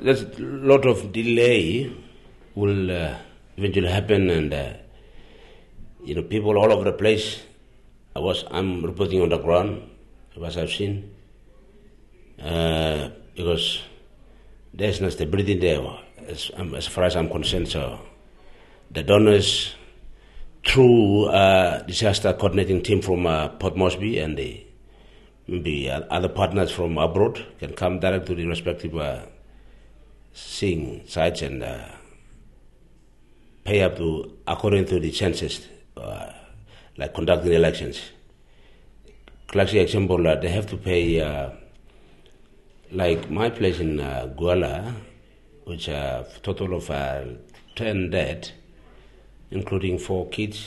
there's a lot of delay will eventually happen, and people all over the place. I'm reporting on the ground, as I've seen, because there's no stability there, as far as I'm concerned. So the donors, through disaster coordinating team from Port Moresby and maybe other partners from abroad, can come direct to the respective seeing sites and pay up to according to the census, like conducting elections. Classic example, they have to pay, like my place in Guala, which a total of 10 dead, including 4 kids.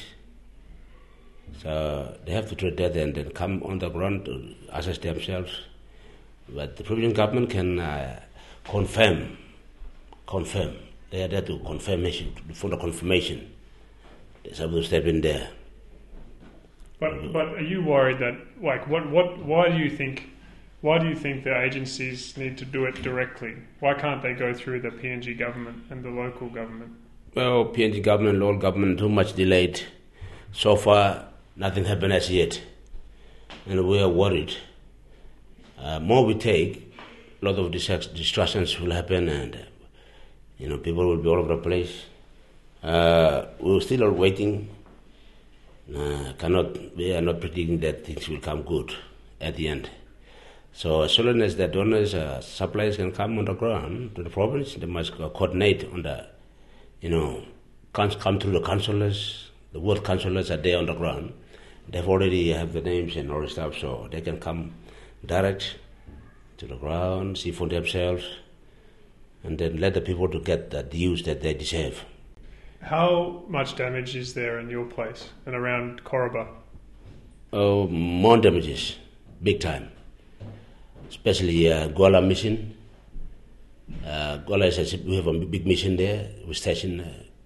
So they have to treat that and then come on the ground to assess themselves. But the provincial government can confirm. They are there to confirmation, for the confirmation. They're supposed to step in there. But are you worried that, like, why do you think the agencies need to do it directly? Why can't they go through the PNG government and the local government? Well, PNG government, local government, too much delayed. So far, nothing happened as yet, and we are worried. More we take, a lot of distractions will happen, and people will be all over the place. We're still waiting. We are not predicting that things will come good at the end. So as soon as the donors, suppliers can come on the ground to the province, they must coordinate on the, come through the councillors. The ward councillors are there on the ground. They've already have the names and all the stuff, so they can come direct to the ground, see for themselves, and then let the people to get the dues that they deserve. How much damage is there in your place and around Koroba? Oh, more damages, big time. Especially Guala mission. Guala we have a big mission there. We station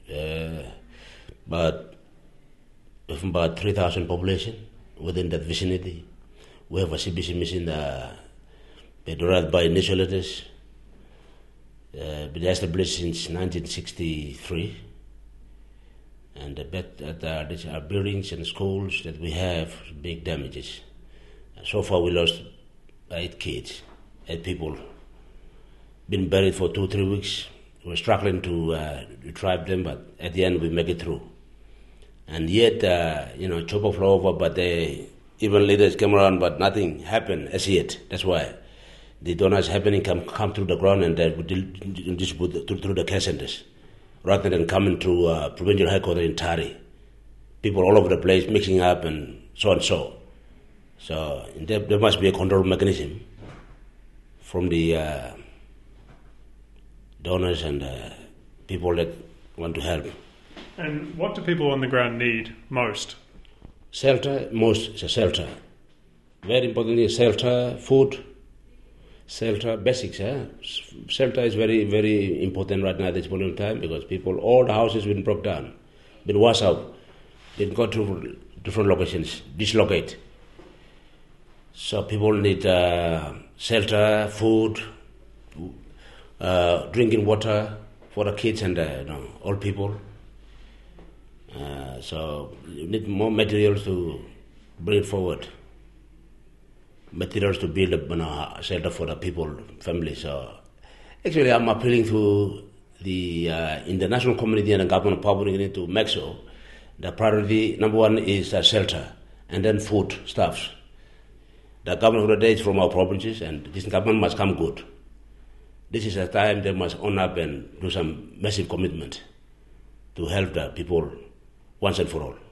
about 3,000 population within that vicinity. We have a CBC mission derived by initiators. Been established since 1963. And I bet that our buildings and schools that we have big damages. So far we lost 8 kids, 8 people. Been buried for 2-3 weeks. We're struggling to retrieve them, but at the end we make it through. And yet, chopper flew over, but even leaders came around, but nothing happened as yet. That's why the donors happening come through the ground and they distribute through the care centers, rather than coming to provincial headquarters in Tari. People all over the place mixing up and so and so. So there must be a control mechanism from the donors and people that want to help. And what do people on the ground need most? Shelter, most is shelter. Very importantly, shelter, food, shelter, basics. Shelter is very, very important right now at this point in time because all the houses been broke down, been washed out, didn't go to different locations, dislocate. So people need shelter, food, drinking water for the kids and old people. So you need more materials to bring forward, materials to build a shelter for the people, families. So actually I'm appealing to the international community and the government of Papua New Guinea to make sure the priority number 1 is shelter and then food stuffs. The government of the day is from our provinces and this government must come good. This is a time they must own up and do some massive commitment to help the people once and for all.